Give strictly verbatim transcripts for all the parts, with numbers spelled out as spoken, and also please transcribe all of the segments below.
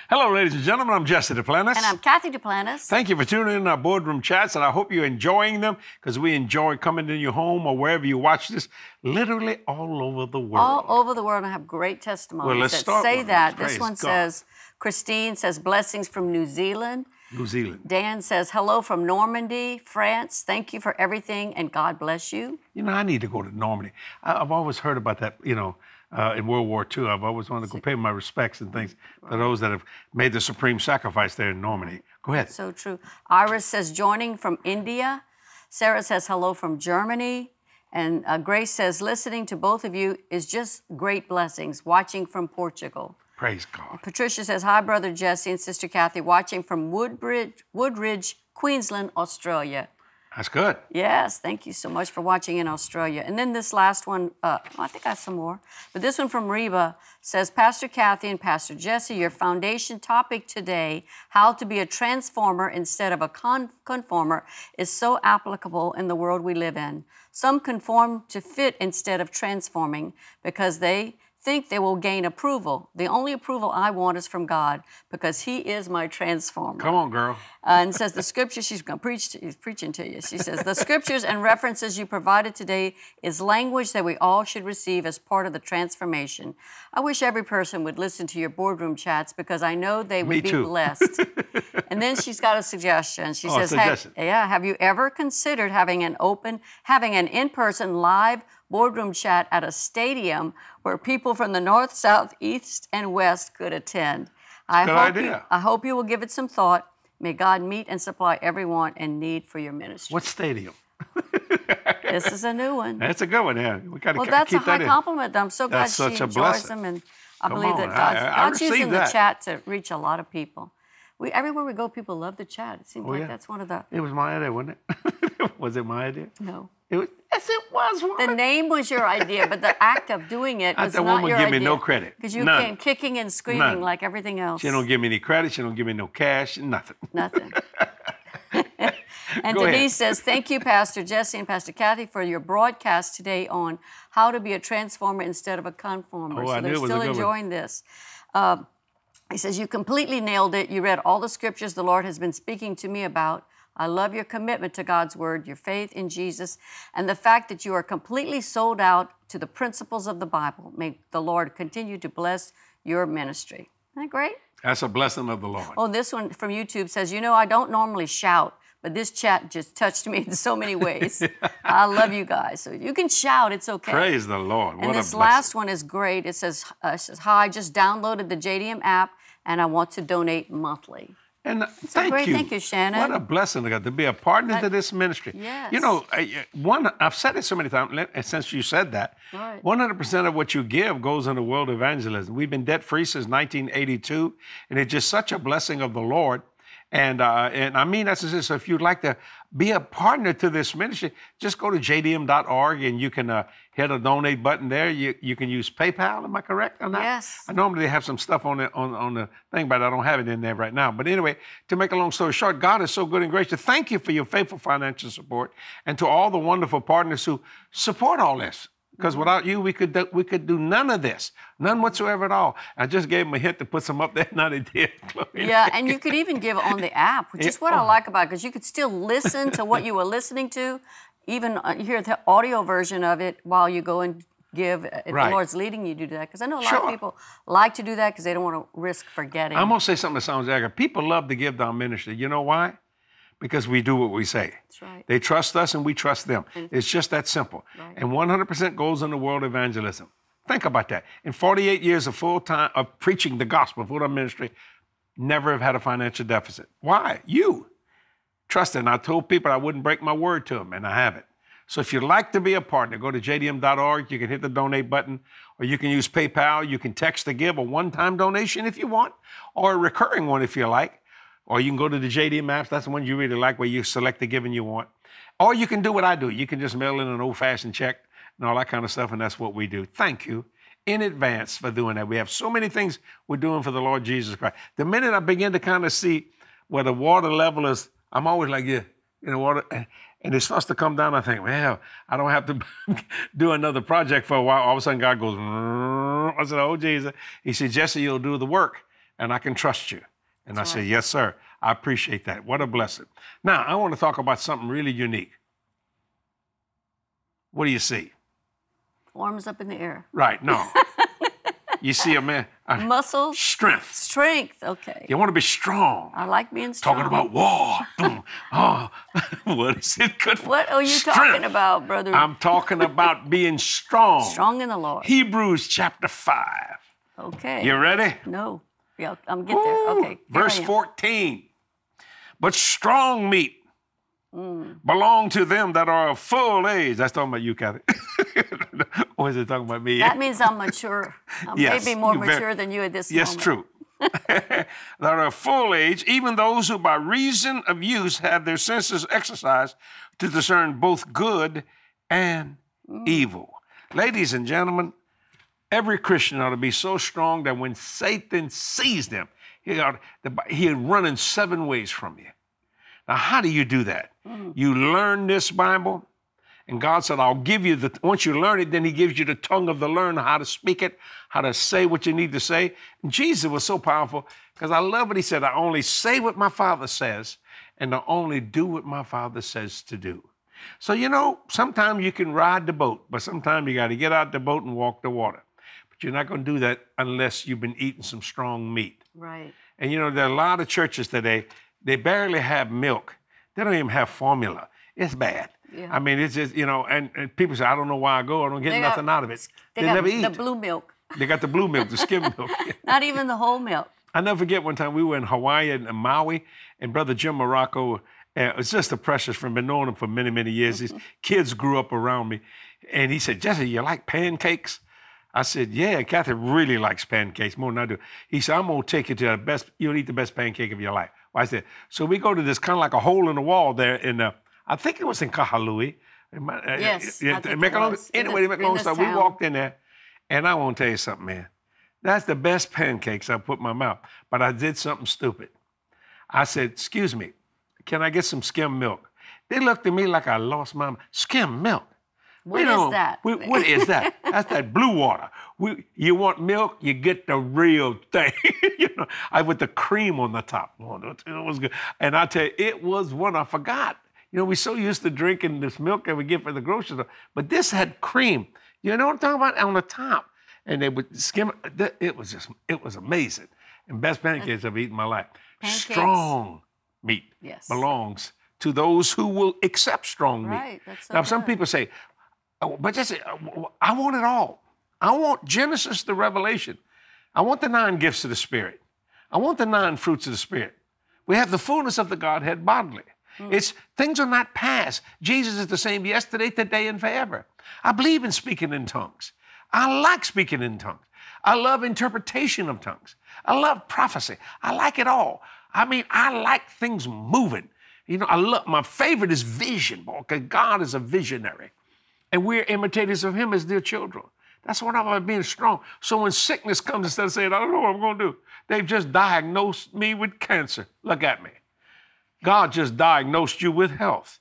Hello, ladies and gentlemen. I'm Jesse Duplantis. And I'm Kathy Duplantis. Thank you for tuning in to our boardroom chats, and I hope you're enjoying them because we enjoy coming to your home or wherever you watch this, literally all over the world. All over the world. I have great testimonies well, let's that start say with that. Praise This one God. says, Christine says, blessings from New Zealand. New Zealand. Dan says, hello from Normandy, France. Thank you for everything, and God bless you. You know, I need to go to Normandy. I, I've always heard about that, you know, uh, in World War Two. I've always wanted to go pay my respects and things to those that have made the supreme sacrifice there in Normandy. Go ahead. So true. Iris says, joining from India. Sarah says, hello from Germany. And uh, Grace says, listening to both of you is just great blessings, watching from Portugal. Praise God. Patricia says, hi, Brother Jesse and Sister Kathy, watching from Woodbridge, Woodridge, Queensland, Australia. That's good. Yes, thank you so much for watching in Australia. And then this last one, uh, I think I have some more, but this one from Reba says, Pastor Kathy and Pastor Jesse, your foundation topic today, how to be a transformer instead of a con- conformer, is so applicable in the world we live in. Some conform to fit instead of transforming because they think they will gain approval. The only approval I want is from God because He is my transformer. Come on, girl. Uh, and says the scripture, she's going to preach, to, she's preaching to you. She says, the scriptures and references you provided today is language that we all should receive as part of the transformation. I wish every person would listen to your boardroom chats because I know they would Me be too. blessed. And then she's got a suggestion. She Oh, says, suggestion. have, yeah, have you ever considered having an open, having an in-person live boardroom chat at a stadium where people from the north, south, east, and west could attend? I Good hope idea. You, I hope you will give it some thought. May God meet and supply every want and need for your ministry. What stadium? This is a new one. That's a good one, yeah. We got to Well, keep that's a that high in. compliment. I'm so glad That's she such a enjoys blessing. them, and I Come believe on, that God's, I- I God's receive using that. the chat to reach a lot of people. We everywhere we go, people love the chat. It seems Oh, like yeah. that's one of the It was my idea, wasn't it? Was it my idea? no. It was. Yes, it was. The Woman. name was your idea, but the act of doing it I- was that not woman your give idea. me no credit. Because you None. came kicking and screaming None. like everything else. She don't give me any credit. She don't give me no cash. Nothing. Nothing. And Go Denise ahead. says, thank you, Pastor Jesse and Pastor Kathy, for your broadcast today on how to be a transformer instead of a conformer. Oh, so I knew they're it was a still good one. enjoying this. Uh, he says, you completely nailed it. You read all the scriptures the Lord has been speaking to me about. I love your commitment to God's word, your faith in Jesus, and the fact that you are completely sold out to the principles of the Bible. May the Lord continue to bless your ministry. Isn't that great? That's a blessing of the Lord. Oh, this one from YouTube says, you know, I don't normally shout, but this chat just touched me in so many ways. I love you guys. So you can shout, it's okay. Praise the Lord. And what this a last blessing. one is great. It says, uh, it says, hi, I just downloaded the J D M app and I want to donate monthly. And uh, thank great. you. Thank you, Shannon. What a blessing to God to be a partner That- to this ministry. Yes. You know, I- one, I've said it so many times, and since you said that, Right. one hundred percent of what you give goes into world evangelism. We've been debt-free since nineteen eighty-two, and it's just such a blessing of the Lord. And uh, and I mean, that's just, so if you'd like to be a partner to this ministry, just go to j d m dot org and you can uh, hit a donate button there. You you can use PayPal. Am I correct on that? Yes. I normally have some stuff on the on, on the thing, but I don't have it in there right now. But anyway, to make a long story short, God is so good and gracious. Thank you for your faithful financial support, and to all the wonderful partners who support all this. Because without you, we could do, we could do none of this, none whatsoever at all. I just gave them a hint to put some up there, now they did. Glory to Yeah, God. and you could even give on the app, which Yeah, is what I oh. like about it, because you could still listen to what you were listening to, even uh, hear the audio version of it while you go and give, uh, if Right. the Lord's leading you to do that. Because I know a lot Sure. of people like to do that because they don't want to risk forgetting. I'm going to say something that sounds arrogant. People love to give to our ministry. You know why? Because we do what we say. That's right. They trust us and we trust them. It's just that simple. Right. And one hundred percent goes into world evangelism. Think about that. In forty-eight years of full time of preaching the gospel, full-time ministry, never have had a financial deficit. Why? You. Trust it. And I told people I wouldn't break my word to them, and I haven't. So if you'd like to be a partner, go to j d m dot org. You can hit the donate button, or you can use PayPal. You can text to give a one-time donation if you want, or a recurring one if you like. Or you can go to the J D M apps. That's the one you really like, where you select the giving you want. Or you can do what I do. You can just mail in an old-fashioned check and all that kind of stuff, and that's what we do. Thank you in advance for doing that. We have so many things we're doing for the Lord Jesus Christ. The minute I begin to kind of see where the water level is, I'm always like, yeah, in the water, and, and it starts to come down. I think, well, I don't have to do another project for a while. All of a sudden, God goes, I said, oh, Jesus. He said, Jesse, you'll do the work. and I can trust you. And That's I say, right. yes, sir. I appreciate that. What a blessing. Now, I want to talk about something really unique. What do you see? Arms up in the air. Right, no. You see a man. uh, Muscles. Strength. Strength. Okay. You want to be strong. I like being strong. Talking about war. Boom. Oh, what is it good for? What are you Strength. talking about, brother? I'm talking about being strong. Strong in the Lord. Hebrews chapter five. Okay. You ready? No. Yeah, I'm get there. Ooh, Okay. here Verse I am. fourteen. But strong meat Mm. belong to them that are of full age. That's talking about you, Kathy. Or is it talking about me? That means I'm mature. I'm Yes, maybe more you're very- mature than you at this Yes, moment. true. That are of full age, even those who by reason of use have their senses exercised to discern both good and Mm. evil. Ladies and gentlemen, every Christian ought to be so strong that when Satan sees them, he ought, he'll run in seven ways from you. Now, how do you do that? Mm. You learn this Bible, and God said, I'll give you the, once you learn it, then he gives you the tongue of the learner, how to speak it, how to say what you need to say. And Jesus was so powerful because I love what he said. I only say what my Father says, and I only do what my Father says to do. So, you know, sometimes you can ride the boat, but sometimes you got to get out the boat and walk the water. But you're not going to do that unless you've been eating some strong meat. Right. And, you know, there are a lot of churches today, they barely have milk. They don't even have formula. It's bad. Yeah. I mean, it's just, you know, and, and people say, I don't know why I go. I don't get They got- nothing out of it. They, They, got never eat. the blue milk. They got the blue milk, the skim milk. Not even the whole milk. I never forget one time we were in Hawaii and Maui, and Brother Jim Morocco, uh, it's just a precious friend, been knowing him for many, many years. These kids grew up around me. And he said, Jesse, you like pancakes? I said, yeah, Kathy really likes pancakes more than I do. He said, I'm going to take you to the best, you'll eat the best pancake of your life. Well, I said, so we go to this kind of like a hole in the wall there in, uh, I think it was in Kahului. Yes, I think it make a long, was. In anyway, the- to make a in long this story, we town. walked in there, and I want to tell you something, man. That's the best pancakes I put in my mouth. But I did something stupid. I said, excuse me, can I get some skim milk? They looked at me like I lost my mind. Skim milk? What We is don't- that? we- what is that? That's that blue water. We, you want milk, you get the real thing. you know, I with the cream on the top. Oh, it was good. And I tell you, it was one I forgot. You know, we're so used to drinking this milk that we get from the grocery store, but this had cream. You know what I'm talking about? On the top. And they would skim it. It was just, it was amazing. And best pancakes I've eaten in my life. Pancakes. Strong meat Yes. belongs to those who will accept strong meat. Right, that's so now, some good. people say, oh, but just, I want it all. I want Genesis to Revelation. I want the nine gifts of the Spirit. I want the nine fruits of the Spirit. We have the fullness of the Godhead bodily. Hmm. It's things are not past. Jesus is the same yesterday, today, and forever. I believe in speaking in tongues. I like speaking in tongues. I love interpretation of tongues. I love prophecy. I like it all. I mean, I like things moving. You know, I love, my favorite is vision, boy, because God is a visionary. And we're imitators of him as dear children. That's what I'm about being strong. So when sickness comes, instead of saying, I don't know what I'm going to do, they've just diagnosed me with cancer. Look at me. God just diagnosed you with health.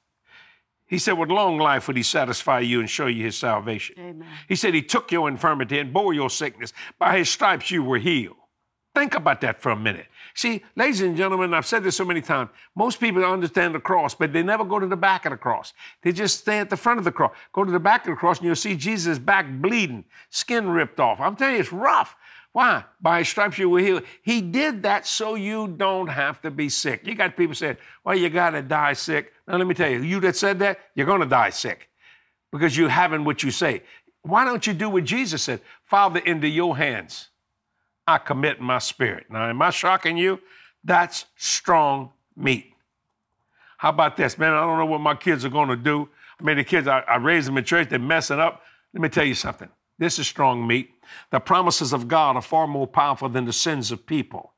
He said, with long life would he satisfy you and show you his salvation. Amen. He said he took your infirmity and bore your sickness. By his stripes you were healed. Think about that for a minute. See, ladies and gentlemen, I've said this so many times, most people understand the cross, but they never go to the back of the cross. They just stay at the front of the cross. Go to the back of the cross and you'll see Jesus' back bleeding, skin ripped off. I'm telling you, it's rough. Why? By his stripes you were healed. He did that so you don't have to be sick. You got people saying, well, you got to die sick. Now, let me tell you, you that said that, you're going to die sick because you're having what you say. Why don't you do what Jesus said? Father, into your hands I commit my spirit. Now, am I shocking you? That's strong meat. How about this? Man, I don't know what my kids are going to do. I mean, the kids, I, I raised them in church, they're messing up. Let me tell you something. This is strong meat. The promises of God are far more powerful than the sins of people.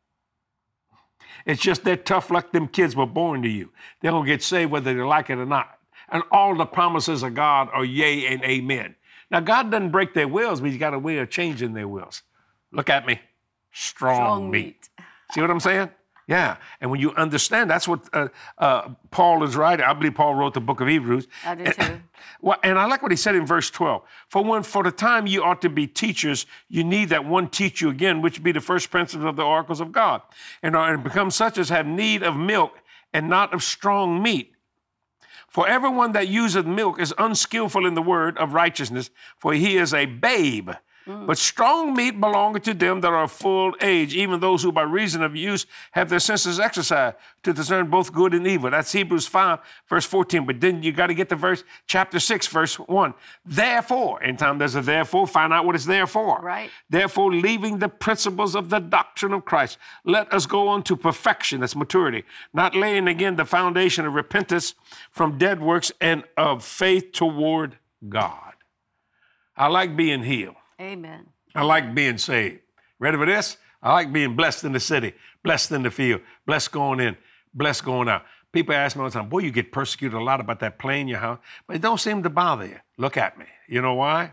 It's just that tough luck them kids were born to you. They're going to get saved whether they like it or not. And all the promises of God are yea and amen. Now, God doesn't break their wills, but he's got a way of changing their wills. Look at me. Strong, Strong meat. meat. See what I'm saying? Yeah, and when you understand, that's what uh, uh, Paul is writing. I believe Paul wrote the book of Hebrews. I do too. Well, and I like what he said in verse twelve. For when, for the time you ought to be teachers, you need that one teach you again, which be the first principles of the oracles of God, and, are, and become such as have need of milk and not of strong meat. For everyone that useth milk is unskillful in the word of righteousness, for he is a babe. Mm. But strong meat belongeth to them that are of full age, even those who by reason of use have their senses exercised to discern both good and evil. That's Hebrews five, verse fourteen. But then you got to get to verse chapter six, verse one. Therefore, anytime there's a therefore, find out what it's there for. Right. Therefore, leaving the principles of the doctrine of Christ, let us go on to perfection, that's maturity, not laying again the foundation of repentance from dead works and of faith toward God. I like being healed. Amen. I like being saved. Ready for this? I like being blessed in the city, blessed in the field, blessed going in, blessed going out. People ask me all the time, boy, you get persecuted a lot about that plane in your house, but it don't seem to bother you. Look at me. You know why?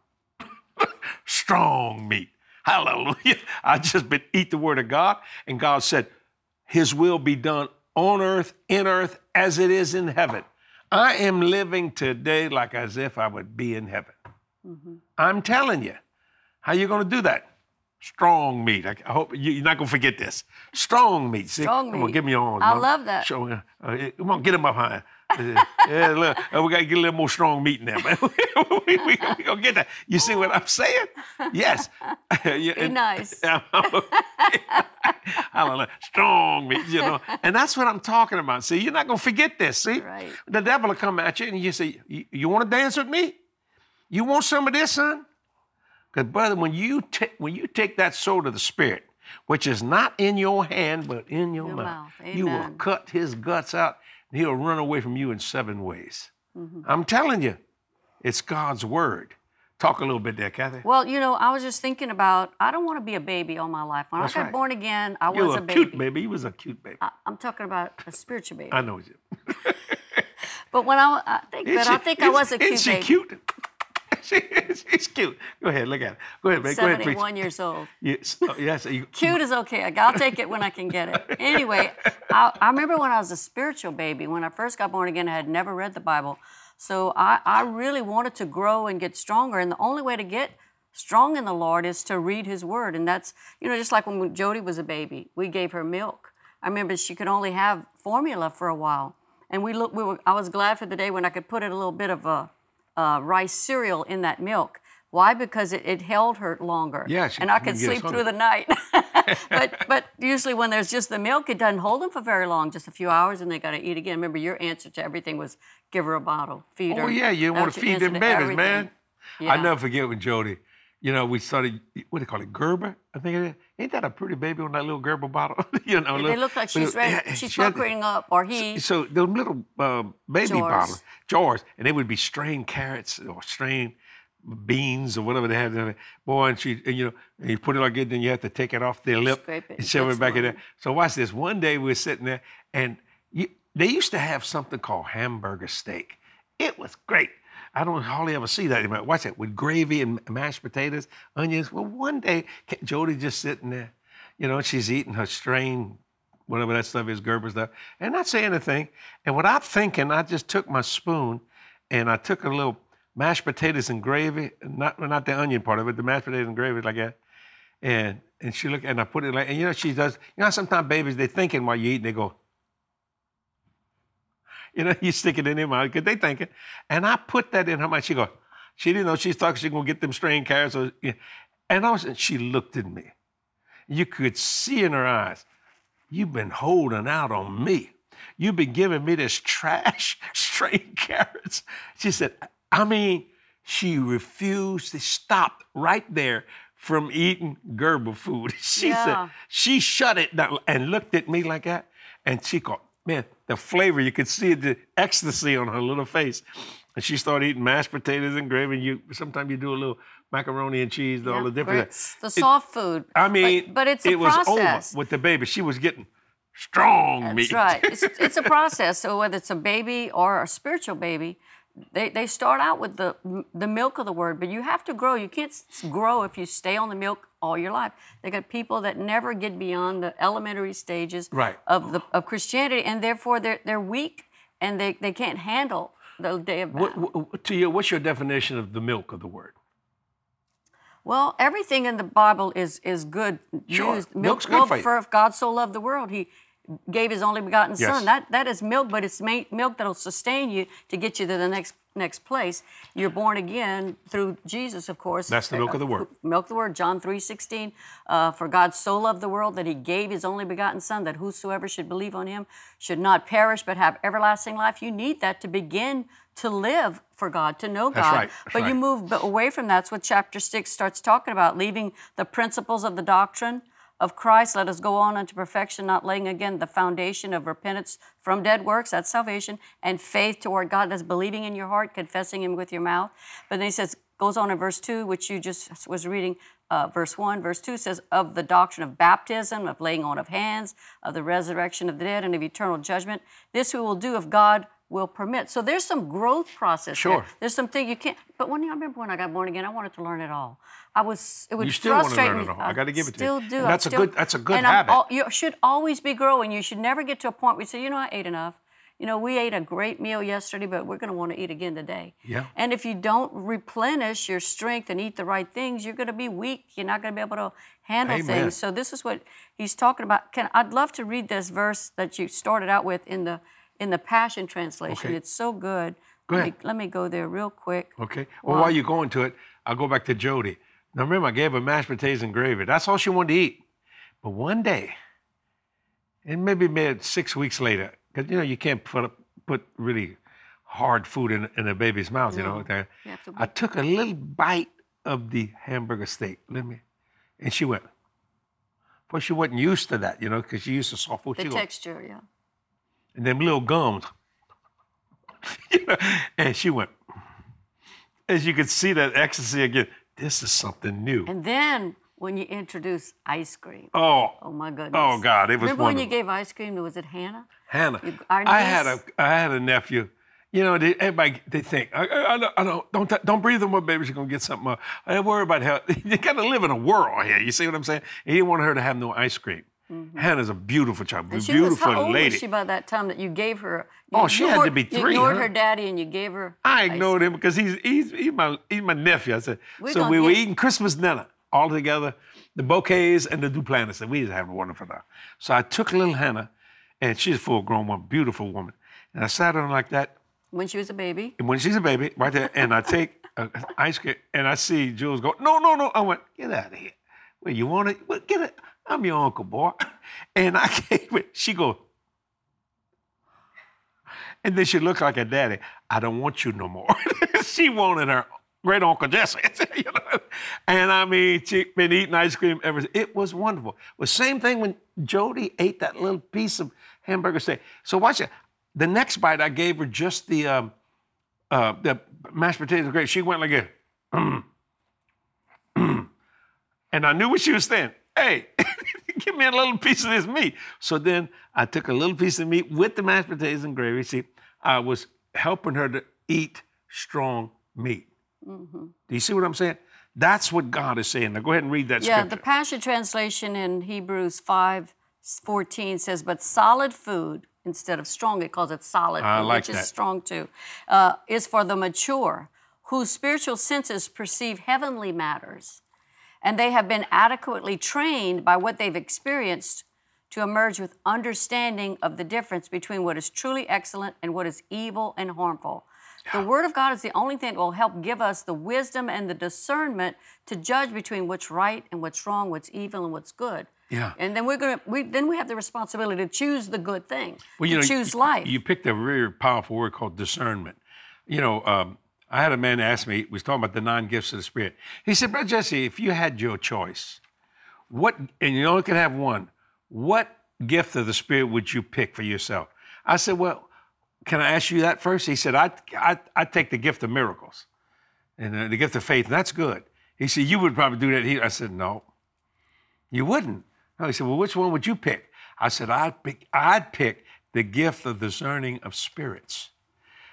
Strong meat. Hallelujah. I just been eat the word of God, and God said, his will be done on earth, in earth, as it is in heaven. I am living today like as if I would be in heaven. Mm-hmm. I'm telling you. How you going to do that? Strong meat. I, I hope you, you're not going to forget this. Strong meat. See? Strong meat. Come on, give me your arms. I Mom. love that. Show, uh, uh, come on, get them up high. yeah, look, uh, we got to get a little more strong meat in there, man. we we, we going to get that. You see what I'm saying? Yes. Be and, nice. Hallelujah. Strong meat, you know. And that's what I'm talking about. See, you're not going to forget this, see? Right. The devil will come at you and you say, you, you want to dance with me? You want some of this, son? Because, brother, when you, take when you take that sword of the Spirit, which is not in your hand, but in your, your mouth, mouth. you will cut his guts out, and he'll run away from you in seven ways. Mm-hmm. I'm telling you, it's God's word. Talk a little bit there, Kathy. Well, you know, I was just thinking about, I don't want to be a baby all my life. When That's I got right. born again, I you was were a a baby. cute baby. You was a cute baby. I, I'm talking about a spiritual baby. I know you. But when I, I think, but she, I think I was a cute is she baby. cute? She's cute. Go ahead, look at it. Go ahead, man. Go ahead, preach. seventy-one years old. Yes, oh, yes. You, Cute is okay. I'll take it when I can get it. Anyway, I, I remember when I was a spiritual baby, when I first got born again, I had never read the Bible. So I, I really wanted to grow and get stronger. And the only way to get strong in the Lord is to read his word. And that's, you know, just like when Jody was a baby, we gave her milk. I remember she could only have formula for a while. And we look, we were, I was glad for the day when I could put a little bit of a uh, rice cereal in that milk. Why? Because it, it held her longer. Yeah, she, and I could sleep through the night. but but usually when there's just the milk, it doesn't hold them for very long, just a few hours, and they got to eat again. Remember, your answer to everything was give her a bottle, feed her. Oh, yeah, you want to feed them babies, everything. man. Yeah. I never forget when Jody, you know, we started, what do they call it, Gerber? I think it is. Ain't that a pretty baby on that little Gerber bottle? you know, They little, look like she's ready. yeah, She's she had puckering up, or he. So, so those little uh, baby Jars. bottles, jars, and they would be strained carrots or strained beans or whatever they had in it. Boy, and she, and, you know, and you put it like it, then you have to take it off their lip Scrape it and shove and it back in swallow. there. So watch this. One day we were sitting there, and you, they used to have something called hamburger steak. It was great. I don't hardly ever see that anymore. Watch that, with gravy and mashed potatoes, onions. Well, one day, Jody just sitting there, you know, she's eating her strained, whatever that stuff is, Gerber stuff, and not saying anything. And without thinking, I just took my spoon and I took a little mashed potatoes and gravy, not not the onion part of it, the mashed potatoes and gravy like that. And and she looked, and I put it like, and you know, she does, you know, sometimes babies, they're thinking while you eat, they go, you know, you stick it in their mouth because they thinking. And I put that in her mouth. She go, she didn't know she thought she was going to get them strained carrots. Or, and I was, and she looked at me. You could see in her eyes, you've been holding out on me. You've been giving me this trash strained carrots. She said, I mean, she refused to stop right there from eating Gerber food. She Yeah. said, she shut it down and looked at me like that. And she called, man, the flavor, you could see the ecstasy on her little face. And she started eating mashed potatoes and gravy. You sometimes you do a little macaroni and cheese, all Yeah, the different. grits, the soft food. I mean, but, but it's a it was process. over with the baby. She was getting strong meat. That's right. It's, it's a process. So whether it's a baby or a spiritual baby, they, they start out with the the milk of the word, but you have to grow. You can't s- grow if you stay on the milk all your life. They got people that never get beyond the elementary stages Right. of the of Christianity, and therefore they're they're weak and they, they can't handle the day of battle. What, what, to you, what's your definition of the milk of the word? Well, everything in the Bible is is good Sure. news. Milk's good well, for you. if God so loved the world, He gave His only begotten Yes. Son. That that is milk, but it's ma- milk that'll sustain you to get you to the next next place. You're born again through Jesus, of course. That's the milk of the word. Milk of the word. John three sixteen. Uh, For God so loved the world that He gave His only begotten Son, that whosoever should believe on Him should not perish but have everlasting life. You need that to begin to live for God, to know That's God. right, that's but you right. move b- away from that. That's what chapter six starts talking about, leaving the principles of the doctrine of Christ. Let us go on unto perfection, not laying again the foundation of repentance from dead works, that's salvation, and faith toward God, that's believing in your heart, confessing Him with your mouth. But then he says, goes on in verse two, which you just was reading, uh, verse one. Verse two says, of the doctrine of baptism, of laying on of hands, of the resurrection of the dead, and of eternal judgment. This we will do if God will permit. So there's some growth process Sure. there. There's some thing you can't, but when I remember when I got born again, I wanted to learn it all. I was, it would You still want to frustrate learn me. it all. I gotta give it to you. Still do. And I that's a still- good- that's a good and I'm habit. al- you should always be growing. You should never get to a point where you say, you know, I ate enough. You know, we ate a great meal yesterday, but we're going to want to eat again today. Yeah. And if you don't replenish your strength and eat the right things, you're going to be weak. You're not going to be able to handle Amen. things. So this is what he's talking about. Can I'd love to read this verse that you started out with in the in the Passion Translation. Okay. It's so good. Go let ahead. Me, let me go there real quick. Okay. Well, Wow. while you're going to it, I'll go back to Jody. Now, remember, I gave her mashed potatoes and gravy. That's all she wanted to eat. But one day, and maybe maybe six weeks later, because, you know, you can't put, put really hard food in, in a baby's mouth, you know. No. That- You have to I took a little bite of the hamburger steak. Let me, and she went, well, she wasn't used to that, you know, because she used to soft food. The She go, texture, yeah. and them little gums. You know, and she went, as you could see that ecstasy again, this is something new. And then when you introduce ice cream, Oh, oh my goodness. oh God, it was Remember when you wonderful. gave ice cream? Was it Hannah? Hannah, You- our I had a niece- I had a nephew. You know, they, everybody they think I, I, I don't I don't don't, t- don't breathe on my baby. She's gonna get something. Uh, I worry about health. You gotta live in a world here. You see what I'm saying? He didn't want her to have no ice cream. Hannah's a beautiful child, And she beautiful was, how old lady. was she by that time that you gave her? You Oh, she had to ignored- be You three, ignored huh? her daddy and you gave her. I ice ignored him because he's he's he's my he's my nephew. I said, We're so gonna we were get- eating Christmas dinner all together, the bouquets and the Duplantis, and we was having a wonderful time. So I took little Hannah, and she's a full-grown woman, beautiful woman, and I sat her like that. When she was a baby. And when she's a baby, right there, and I take a, an ice cream, and I see Jules go, no, no, no. I went, get out of here. Well, you want it? Well, get it. I'm your uncle, boy. And I gave it. She go, and then she looked like her daddy. I don't want you no more. She wanted her great uncle Jesse. You know? And I mean, she been eating ice cream ever since. It was wonderful. Well, same thing when Jody ate that little piece of hamburger steak. So watch it. The next bite, I gave her just the um, uh, the mashed potatoes and gravy. She went like a, mm, mm. And I knew what she was saying. Hey, give me a little piece of this meat. So then I took a little piece of meat with the mashed potatoes and gravy. See, I was helping her to eat strong meat. Mm-hmm. Do you see what I'm saying? That's what God is saying. Now go ahead and read that Yeah, scripture. the Passion Translation in Hebrews five fourteen says, but solid food, instead of strong, it calls it solid I food, like which is that. strong too, uh, is for the mature, whose spiritual senses perceive heavenly matters, and they have been adequately trained by what they've experienced to emerge with understanding of the difference between what is truly excellent and what is evil and harmful. The Word of God is the only thing that will help give us the wisdom and the discernment to judge between what's right and what's wrong, what's evil and what's good. Yeah. And then we're gonna we then we have the responsibility to choose the good thing, Well, you to know, choose you, life. You picked a very powerful word called discernment. You know, um, I had a man ask me, he was talking about the nine gifts of the Spirit. He said, Brother Jesse, if you had your choice, what, and you only could have one, what gift of the Spirit would you pick for yourself? I said, well, can I ask you that first? He said, I I I take the gift of miracles and uh, the gift of faith, and that's good. He said, you would probably do that. He, I said, no, you wouldn't. No, he said, well, which one would you pick? I said, I'd pick, I'd pick the gift of discerning of spirits.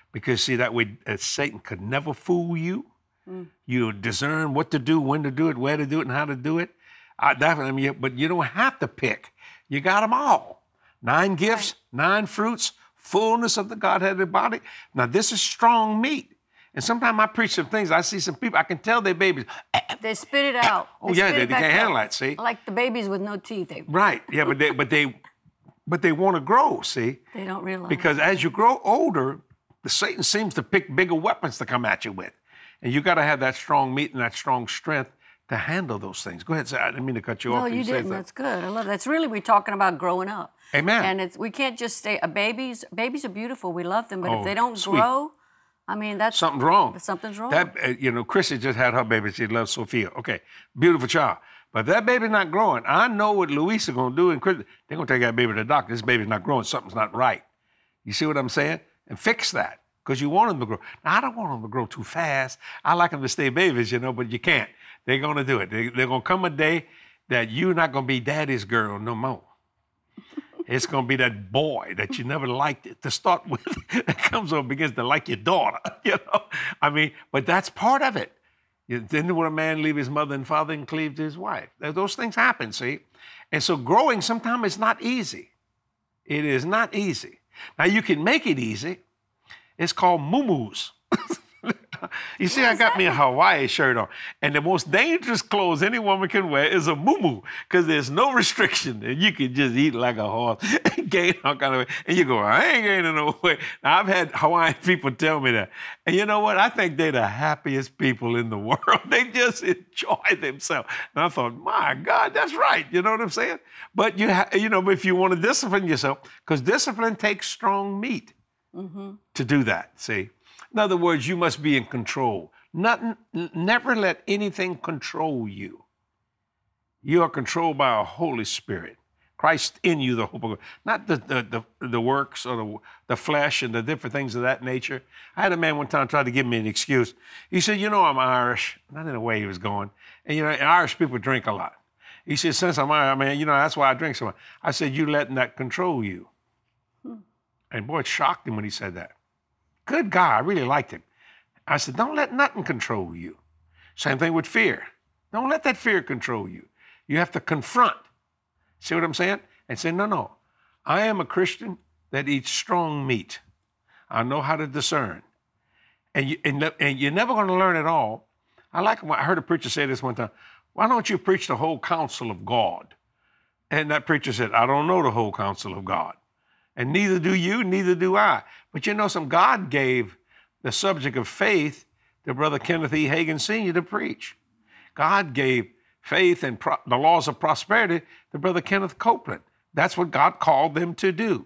Because see, that way uh, Satan could never fool you. Mm. You discern what to do, when to do it, where to do it, and how to do it. I definitely, I mean, but you don't have to pick. You got them all. Nine gifts, right. Nine fruits, fullness of the Godheaded body. Now, this is strong meat. And sometimes I preach some things, I see some people, I can tell they're babies. They spit it out. Oh, they yeah, they, they can't handle that, see? Like the babies with no teeth. They... Right, yeah, but they, but they, but they want to grow, see? They don't realize. Because as you grow older, the Satan seems to pick bigger weapons to come at you with. And you got to have that strong meat and that strong strength to handle those things. Go ahead, say, I didn't mean to cut you no, off. No, you, you didn't. That's good. I love that. That's really, we're talking about growing up. Amen. And it's, we can't just stay, uh, babies, babies are beautiful. We love them. But oh, if they don't sweet. grow, I mean, that's... Something's wrong. Something's wrong. That, uh, you know, Chrissy just had her baby. She loves Sophia. Okay, beautiful child. But that baby's not growing. I know what Louisa going to do. And Chris, they're going to take that baby to the doctor. This baby's not growing. Something's not right. You see what I'm saying? And fix that. Because you want them to grow. Now, I don't want them to grow too fast. I like them to stay babies, you know, but you can't. They're going to do it. They, they're going to come a day that you're not going to be daddy's girl no more. It's going to be that boy that you never liked it to start with that comes over and begins to like your daughter, you know? I mean, but that's part of it. Didn't when a man leave his mother and father and cleave to his wife? Those things happen, see? And so growing sometimes is not easy. It is not easy. Now, you can make it easy. It's called muumuus. You see, I got me a Hawaii shirt on. And the most dangerous clothes any woman can wear is a muumuu, because there's no restriction. And you can just eat like a horse and gain all kind of weight. And you go, I ain't gaining no weight. Now, I've had Hawaiian people tell me that. And you know what? I think they're the happiest people in the world. They just enjoy themselves. And I thought, my God, that's right. You know what I'm saying? But, you, ha- you know, if you want to discipline yourself, because discipline takes strong meat mm-hmm. to do that, see? In other words, you must be in control. Nothing, never let anything control you. You are controlled by a Holy Spirit. Christ in you, the hope of God. Not the, the, the, the works or the, the flesh and the different things of that nature. I had a man one time try to give me an excuse. He said, you know, I'm Irish. Not in the way he was going. And, you know, Irish people drink a lot. He said, since I'm Irish, I mean, you know, that's why I drink so much. I said, you letting that control you. Hmm. And boy, it shocked him when he said that. Good guy, I really liked him. I said, don't let nothing control you. Same thing with fear. Don't let that fear control you. You have to confront. See what I'm saying? And say, no, no, I am a Christian that eats strong meat. I know how to discern. And, you, and, and you're never going to learn it all. I like, I heard a preacher say this one time, why don't you preach the whole counsel of God? And that preacher said, I don't know the whole counsel of God. And neither do you, neither do I. But you know, some God gave the subject of faith to Brother Kenneth E. Hagin Senior to preach. God gave faith and pro- the laws of prosperity to Brother Kenneth Copeland. That's what God called them to do.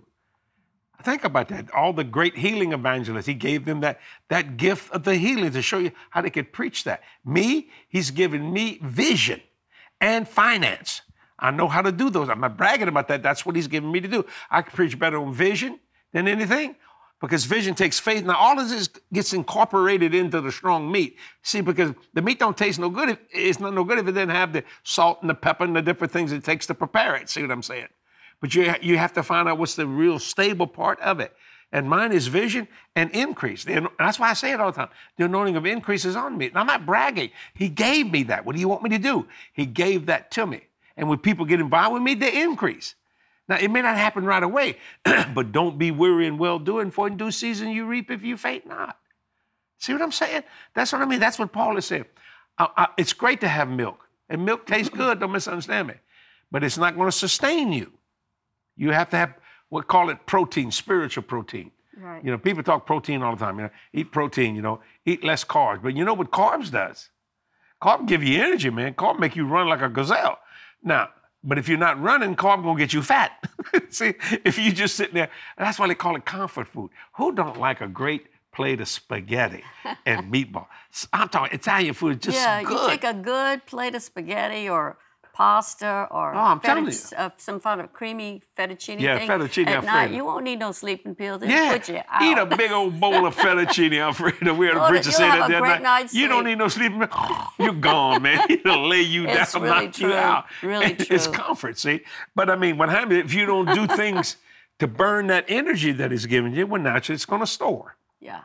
Think about that. All the great healing evangelists, he gave them that, that gift of the healing to show you how they could preach that. Me, he's given me vision and finance. I know how to do those. I'm not bragging about that. That's what he's given me to do. I can preach better on vision than anything because vision takes faith. Now, all of this gets incorporated into the strong meat. See, because the meat don't taste no good. If, it's not no good if it doesn't have the salt and the pepper and the different things it takes to prepare it. See what I'm saying? But you, you have to find out what's the real stable part of it. And mine is vision and increase. And that's why I say it all the time. The anointing of increase is on me. And I'm not bragging. He gave me that. What do you want me to do? He gave that to me. And when people get involved with me, they increase. Now, it may not happen right away, but don't be weary in well-doing, for in due season you reap if you faint not. See what I'm saying? That's what I mean. That's what Paul is saying. I, I, it's great to have milk. And milk tastes good, don't misunderstand me. But it's not going to sustain you. You have to have, we call it protein, spiritual protein. Right. You know, people talk protein all the time. You know, eat protein, you know, eat less carbs. But you know what carbs does? Carb give you energy, man. Carb make you run like a gazelle. Now, but if you're not running, carb gonna get you fat. See, if you just sitting there, that's why they call it comfort food. Who don't like a great plate of spaghetti and meatball? I'm talking Italian food, just yeah, good. You take a good plate of spaghetti or pasta or oh, I'm telling you. Uh, some kind of creamy fettuccine yeah, thing. fettuccine At Alfredo. night, you won't need no sleeping pills. They'll yeah, put you out. eat a big old bowl of fettuccine Alfredo. We had a You'll- preacher you'll say have that a the great other night. night's You don't sleep. need no sleeping. You're gone, man. It'll lay you down, It's really knock you true. out. Really And It's true. comfort, see? But I mean, what happens if you don't do things to burn that energy that he's giving you, well, naturally it's going to store. Yeah.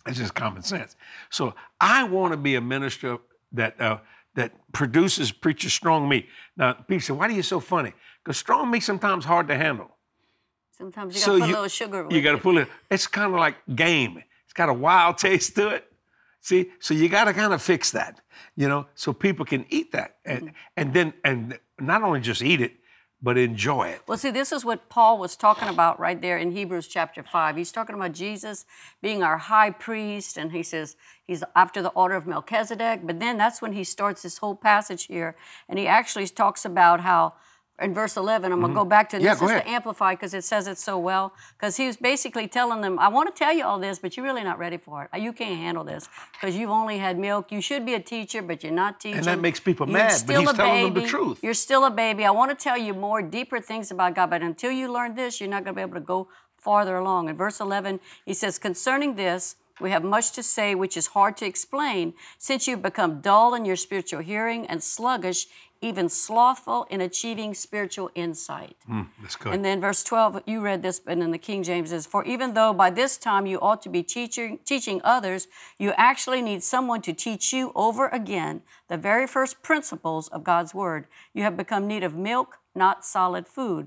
It's just common sense. So I want to be a minister that uh, that produces, preaches strong meat. Now, people say, why are you so funny? Because strong meat sometimes hard to handle. Sometimes you got to So put you- a little sugar with You got to it. put it. It's kind of like game. It's got a wild taste to it. See, so you got to kind of fix that, you know, so people can eat that, and Mm-hmm. and then and not only just eat it, but enjoy it. Well, see, this is what Paul was talking about right there in Hebrews chapter five. He's talking about Jesus being our high priest, and he says he's after the order of Melchizedek. But then that's when he starts this whole passage here, and he actually talks about how, in verse eleven, I'm going to go back to Yeah, this go is ahead. the Amplified because it says it so well. Because he was basically telling them, I want to tell you all this, but you're really not ready for it. You can't handle this because you've only had milk. You should be a teacher, but you're not teaching. And that makes people You're mad, but still he's a telling them the baby. truth. You're still a baby. I want to tell you more deeper things about God, but until you learn this, you're not going to be able to go farther along. In verse eleven, he says, concerning this, we have much to say which is hard to explain, since you've become dull in your spiritual hearing and sluggish, even slothful in achieving spiritual insight. Mm, that's good. And then verse twelve, you read this, and in the King James is, for even though by this time you ought to be teaching, teaching others, you actually need someone to teach you over again the very first principles of God's word. You have become in need of milk, not solid food.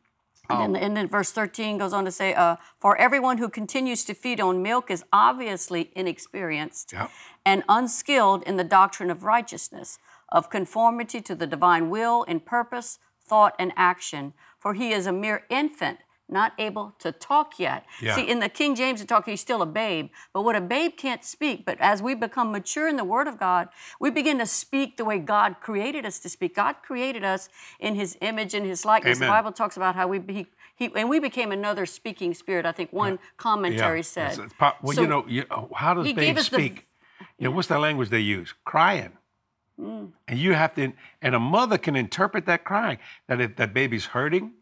And, then, and then verse thirteen goes on to say, uh, for everyone who continues to feed on milk is obviously inexperienced Yep. and unskilled in the doctrine of righteousness, of conformity to the divine will in purpose, thought, and action. For he is a mere infant, not able to talk yet. Yeah. See, in the King James, it talk he's still a babe. But what a babe can't speak, but as we become mature in the Word of God, we begin to speak the way God created us to speak. God created us in His image and His likeness. Amen. The Bible talks about how we be, he, and we became another speaking spirit. I think one commentary said. It's- it's pop- well, So you know, you, uh, how does he gave babes us the- speak? You know, what's the language they use? Crying. Mm. And you have to, and a mother can interpret that crying, that if that baby's hurting,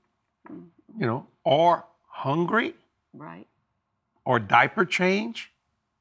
you know, or hungry, Right. or diaper change.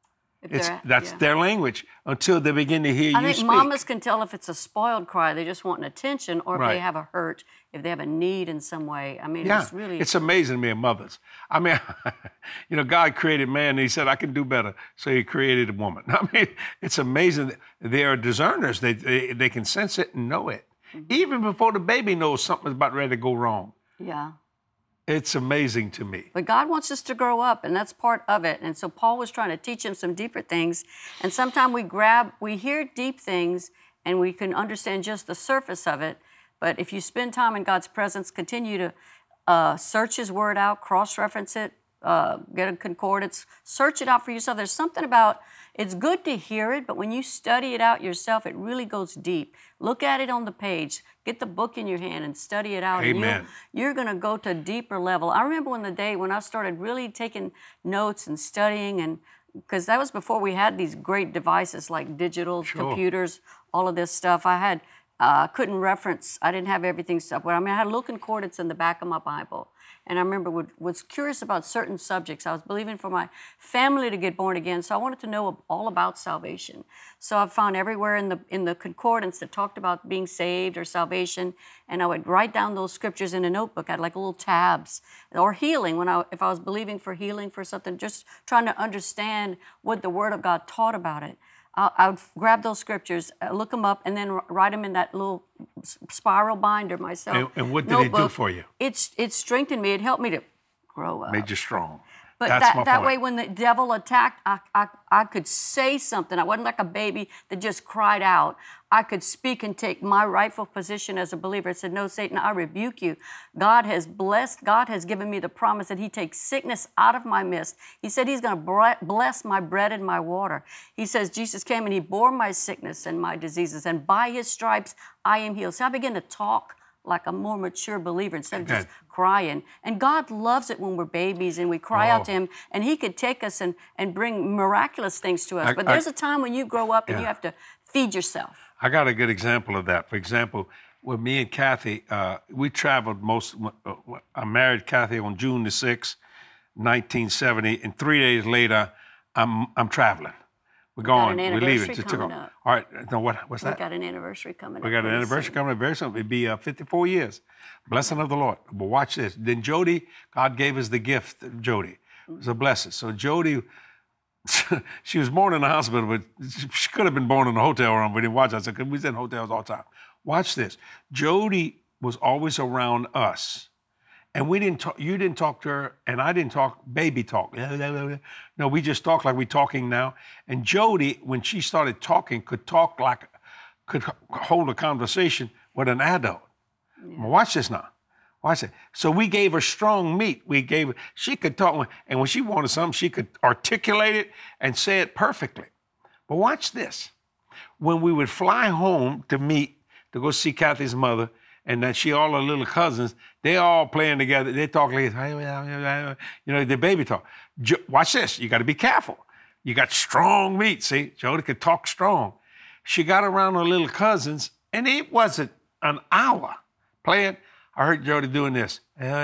If It's they're- that's yeah. their language until they begin to hear I you think speak. mamas can tell if it's a spoiled cry, they just want an attention, or if Right. they have a hurt, if they have a need in some way. I mean, Yeah, it's really. it's amazing to me, mothers. I mean, you know, God created man, and He said, "I can do better," so He created a woman. I mean, it's amazing. They are discerners. They they, they can sense it and know it, Mm-hmm. even before the baby knows something's about ready to go wrong. yeah. It's amazing to me. But God wants us to grow up, and that's part of it. And so Paul was trying to teach him some deeper things. And sometimes we grab, we hear deep things, and we can understand just the surface of it. But if you spend time in God's presence, continue to uh, search His Word out, cross-reference it, uh, get a concordance, search it out for yourself. There's something about, it's good to hear it, but when you study it out yourself, it really goes deep. Look at it on the page. Get the book in your hand and study it out. And Amen. you'll, you're going to go to a deeper level. I remember when the day when I started really taking notes and studying, and because that was before we had these great devices like digital Sure. computers, all of this stuff. I had uh, couldn't reference. I didn't have everything stuff. But I mean, I had a little concordance in the back of my Bible. And I remember would, was curious about certain subjects. I was believing for my family to get born again, so I wanted to know all about salvation. So I found everywhere in the in the concordance that talked about being saved or salvation, and I would write down those scriptures in a notebook. I had like little tabs, or healing when I if I was believing for healing for something, just trying to understand what the Word of God taught about it. I I would grab those scriptures, uh, look them up, and then wr- write them in that little s- spiral binder myself. And- and what did it do notebook. for you? It's it strengthened me. It helped me to grow up. Made you strong. But That's that, my that point. way, when the devil attacked, I, I, I could say something. I wasn't like a baby that just cried out. I could speak and take my rightful position as a believer. It said, no, Satan, I rebuke you. God has blessed, God has given me the promise that He takes sickness out of my midst. He said He's going to bless my bread and my water. He says Jesus came and He bore my sickness and my diseases, and by His stripes I am healed. So I began to talk like a more mature believer instead of just Good. crying. And God loves it when we're babies and we cry out Oh. to Him, and He could take us and, and bring miraculous things to us. I- but I- there's a time when you grow up and Yeah. you have to feed yourself. I got a good example of that. For example, with me and Kathy, uh, we traveled most. Uh, I married Kathy on June the sixth, nineteen seventy, and three days later, I'm I'm traveling. We're got going. an We're leaving. anniversary Just took coming off. up. All right. No, what? What's We that? got an anniversary coming We up. got an pretty anniversary soon. coming up very soon. It'd be uh, fifty-four years. Blessing of the Lord. But watch this. Then Jody, God gave us the gift of Jody. It was a blessing. So Jody She was born in the hospital, but she could have been born in a hotel room. We didn't watch that because we was in hotels all the time. Watch this. Jody was always around us. And we didn't talk, you didn't talk to her, and I didn't talk baby talk. No, we just talked like we're talking now. And Jody, when she started talking, could talk like, could hold a conversation with an adult. Yeah. Well, watch this now. Watch it. So we gave her strong meat. We gave her, she could talk, and when she wanted something, she could articulate it and say it perfectly. But watch this. When we would fly home to meet, to go see Kathy's mother, and then she, all her little cousins, they all playing together. They talk like, you know, the baby talk. Jo- watch this. You got to be careful. You got strong meat. See, Jody could talk strong. She got around her little cousins, and it wasn't an hour playing. I heard Jody doing this.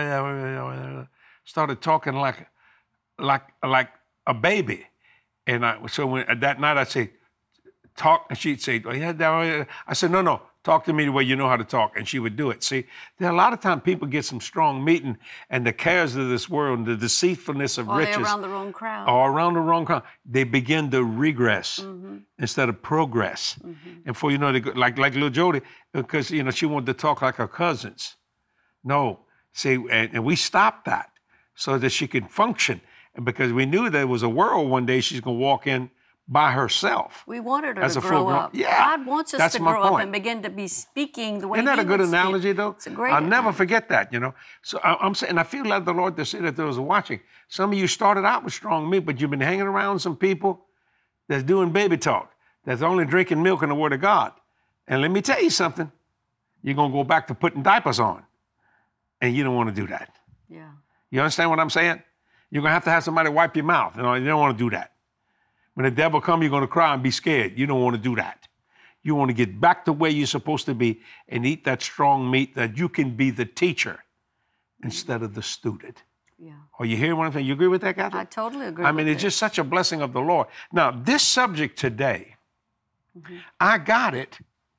Started talking like, like, like a baby. And I, so when, that night I'd say, talk, and she'd say, I said, no, no. Talk to me the way you know how to talk, and she would do it. See, there are a lot of times people get some strong meeting, and the cares of this world and the deceitfulness of or riches. Or they're around the wrong crowd. Or around the wrong crowd. They begin to regress mm-hmm. instead of progress. Mm-hmm. And for, you know, they go, like, like little Jody, because, you know, she wanted to talk like her cousins. No, see, and, and we stopped that so that she could function. And because we knew there was a world one day she's going to walk in by herself. We wanted her as to a grow full up. Yeah, God wants us that's to my grow point. up and begin to be speaking the way Isn't that he a good would analogy, speak. though? It's a great I'll analogy. never forget that, you know. So I, I'm saying, I feel like the Lord to say that those watching. Some of you started out with strong meat, but you've been hanging around some people that's doing baby talk, that's only drinking milk and the Word of God. And let me tell you something. You're going to go back to putting diapers on, and you don't want to do that. Yeah. You understand what I'm saying? You're going to have to have somebody wipe your mouth. You know, you don't want to do that. When the devil comes, you're going to cry and be scared. You don't want to do that. You want to get back to where you're supposed to be and eat that strong meat that you can be the teacher instead of the student. Yeah. Are you hearing what I'm saying? You agree with that, Catherine? I totally agree I mean, with it's this. just such a blessing of the Lord. Now, this subject today, mm-hmm. I got it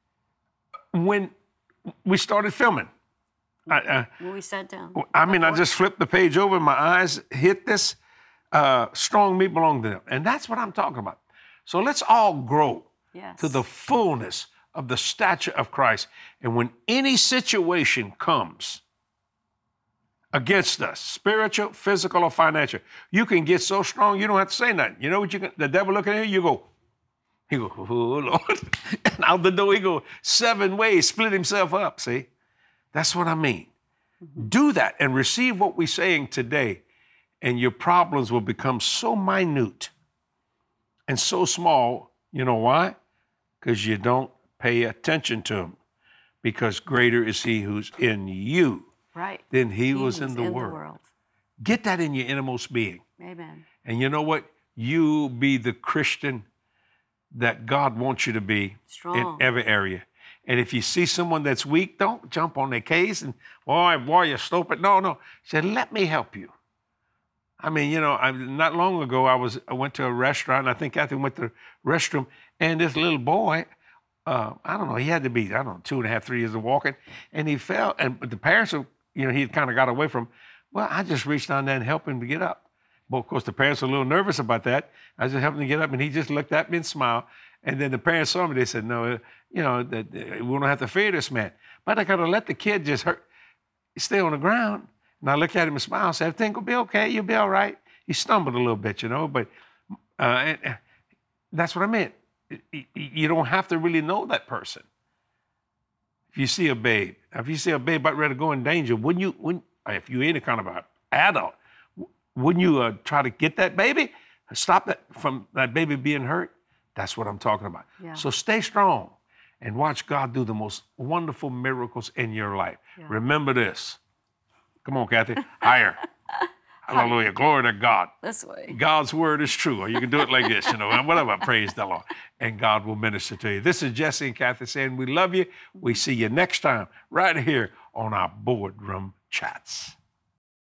when we started filming. I, uh, when we sat down. I mean, I just flipped the page over, my eyes hit this. Uh, strong meat belong to them. And that's what I'm talking about. So let's all grow yes. to the fullness of the stature of Christ. And when any situation comes against us, spiritual, physical, or financial, you can get so strong you don't have to say nothing. You know what you can, the devil looking at you, you go, he go, oh, Lord. And out the door he go, seven ways, split himself up, see? That's what I mean. Mm-hmm. Do that and receive what we're saying today. And your problems will become so minute and so small. You know why? Because you don't pay attention to them. Because greater is he who's in you right. than he, he was in, the, in world. the world. Get that in your innermost being. Amen. And you know what? You be the Christian that God wants you to be Strong. In every area. And if you see someone that's weak, don't jump on their case and, boy, boy, you're stupid. No, no. Say, let me help you. I mean, you know, I, not long ago, I was I went to a restaurant. I think Kathy went to the restroom, and this little boy, uh, I don't know, he had to be, I don't know, two and a half, three years of walking, and he fell, and the parents, were, you know, he kind of got away from him. Well, I just reached down there and helped him to get up. Well, of course, the parents were a little nervous about that. I just helped him to get up, and he just looked at me and smiled. And then the parents saw me. They said, no, you know, that we don't have to fear this man. But I got to let the kid just hurt, stay on the ground. And I looked at him and smiled and said, everything will be okay. You'll be all right. He stumbled a little bit, you know, but uh, and that's what I meant. You don't have to really know that person. If you see a babe, if you see a babe about ready to go in danger, wouldn't you, wouldn't, if you're any kind of an adult, wouldn't you uh, try to get that baby? Stop that from that baby being hurt? That's what I'm talking about. Yeah. So stay strong and watch God do the most wonderful miracles in your life. Yeah. Remember this. Come on, Kathy. Higher. Hallelujah. Glory to God. This way. God's word is true. Or you can do it like this, you know, whatever. Praise the Lord. And God will minister to you. This is Jesse and Kathy saying we love you. We see you next time right here on our Boardroom Chats.